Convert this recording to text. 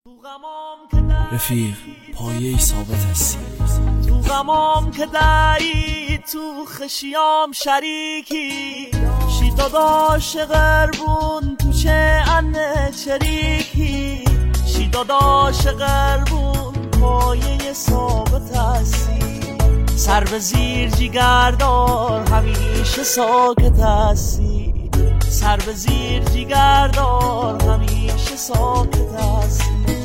رفیق پایه ثابت هستی، تو غمام که دری تو خشیام شریکی، شی داداش قربون تو چه انه چریکی، شی داداش قربون پایه ثابت هستی، سر به زیر جیگردار همیشه ساکت هستی، سر به زیر جیگردار همیشه ساکت هستی.